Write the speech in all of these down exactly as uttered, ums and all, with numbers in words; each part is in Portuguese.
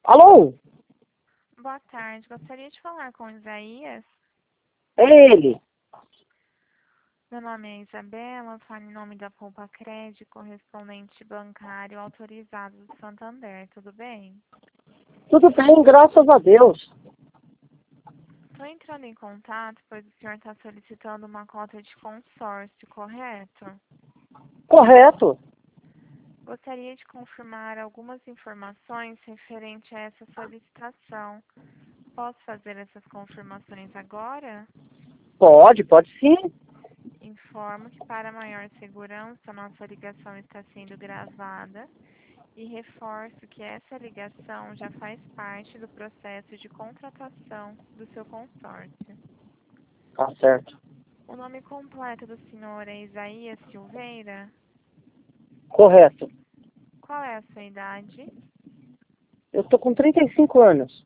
Alô? Boa tarde, gostaria de falar com o Isaías. É ele. Meu nome é Isabela, falo em nome da Poupa Crédito, correspondente bancário autorizado do Santander, tudo bem? Tudo bem, graças a Deus. Estou entrando em contato, pois o senhor está solicitando uma cota de consórcio, correto? Correto. Gostaria de confirmar algumas informações referente a essa solicitação. Posso fazer essas confirmações agora? Pode, pode sim. Informo que, para maior segurança, nossa ligação está sendo gravada e reforço que essa ligação já faz parte do processo de contratação do seu consórcio. Tá certo. O nome completo do senhor é Isaías Silveira? Correto. Qual é a sua idade? Eu tô com trinta e cinco anos.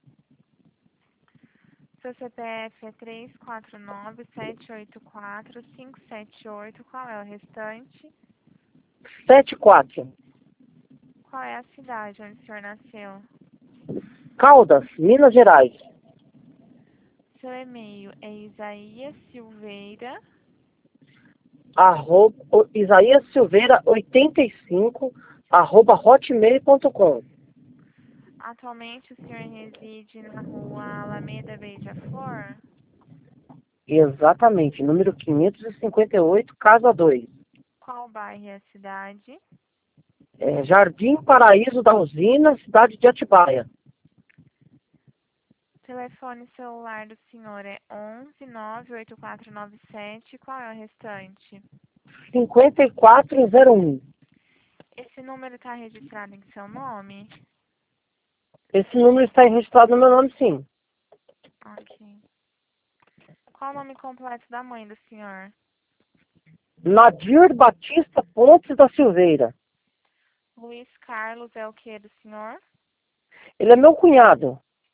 Seu C P F é três quatro nove, sete oito quatro, cinco sete oito. Qual é o restante? Sete quatro. Qual é a cidade onde o senhor nasceu? Caldas, Minas Gerais. Seu e-mail é Isaías Silveira. Arroba, o- Isaías Silveira oitenta e cinco, arroba hotmail ponto com. Atualmente o senhor reside na rua Alameda Beija-Flor? Exatamente, número quinhentos e cinquenta e oito, casa dois. Qual bairro é a cidade? É, Jardim Paraíso da Usina, cidade de Atibaia. Telefone celular do senhor é onze, nove oito quatro nove sete. Qual é o restante? cinquenta e quatro zero um. Esse número está registrado em seu nome? Esse número está registrado no meu nome, sim. Ok. Qual o nome completo da mãe do senhor? Nadir Batista Pontes da Silveira. Luiz Carlos é o que do senhor? Ele é meu cunhado.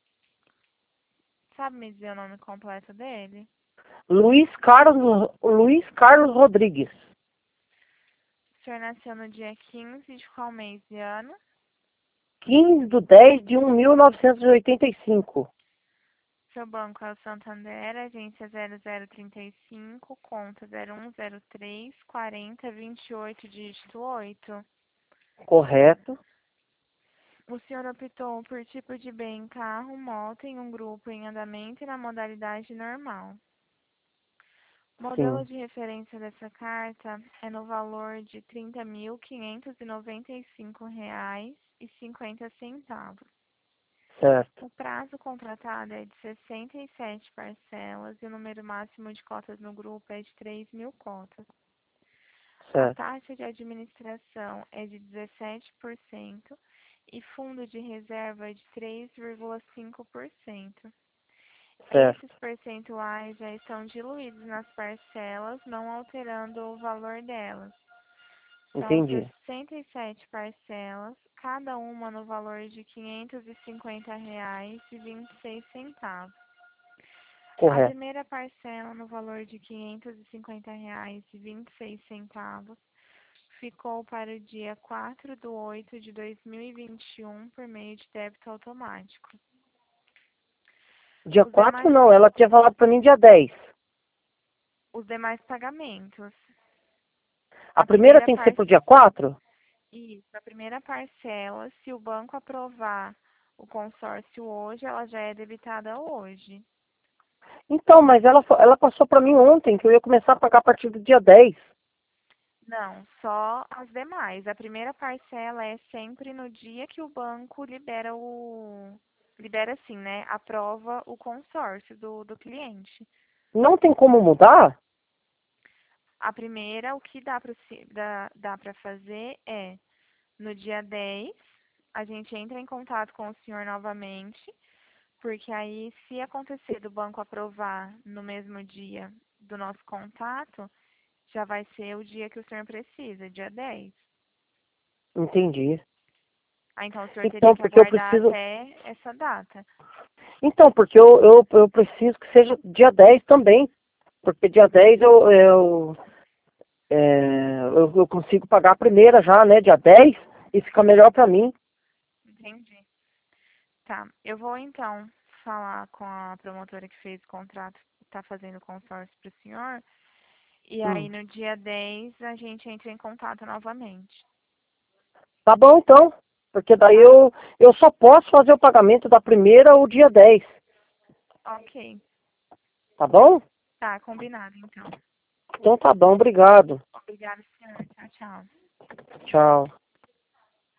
Sabe me dizer o nome completo dele? Luiz Carlos, Luiz Carlos Rodrigues. O senhor nasceu no dia quinze de qual mês e ano? quinze de dez de mil novecentos e oitenta e cinco. Seu banco é o Santander, agência zero zero trinta e cinco, conta zero um zero três, quarenta, vinte e oito, dígito oito. Correto. O senhor optou por tipo de bem, carro, moto em um grupo em andamento e na modalidade normal. O modelo Sim. de referência dessa carta é no valor de trinta mil quinhentos e noventa e cinco reais e cinquenta centavos. Certo. O prazo contratado é de sessenta e sete parcelas e o número máximo de cotas no grupo é de três mil cotas. A Certo. taxa de administração é de dezessete por cento e fundo de reserva de três vírgula cinco por cento. Certo. Esses percentuais já estão diluídos nas parcelas, não alterando o valor delas. São Entendi. sessenta e sete parcelas, cada uma no valor de quinhentos e cinquenta reais e vinte e seis centavos. A Correto. primeira parcela no valor de quinhentos e cinquenta reais e vinte e seis centavos ficou para o dia quatro de oito de dois mil e vinte e um por meio de débito automático. Dia Os quatro demais, não, ela tinha falado para mim dia dez. os demais pagamentos. A A primeira primeira tem que ser par... pro dia quatro? Isso, a primeira parcela, se o banco aprovar o consórcio hoje, ela já é debitada hoje. Então, mas ela, fa- ela passou para mim ontem que eu ia começar a pagar a partir do dia dez. Não, só as demais. A primeira parcela é sempre no dia que o banco libera o... Libera assim, né? Aprova o consórcio do, do cliente. Não tem como mudar? A primeira, o que dá para dá, dá para fazer é, no dia dez, a gente entra em contato com o senhor novamente, porque aí, se acontecer do banco aprovar no mesmo dia do nosso contato, já vai ser o dia que o senhor precisa, dia dez. Entendi. Ah, então o senhor teria Então, que porque eu aguardar preciso. até essa data. Então, porque eu, eu, eu preciso que seja dia dez também. Porque dia dez eu, eu, é, eu, eu consigo pagar a primeira já, né? Dia dez e fica melhor para mim. Entendi. Tá, eu vou então falar com a promotora que fez o contrato, está fazendo o consórcio para o senhor, e aí Hum. no dia dez a gente entra em contato novamente. Tá bom, então. Porque daí Tá? eu, eu só posso fazer o pagamento da primeira o dia dez. Ok. Tá bom? Tá, combinado então. Então tá bom, obrigado. Obrigada, senhor. Tchau, tchau. Tchau.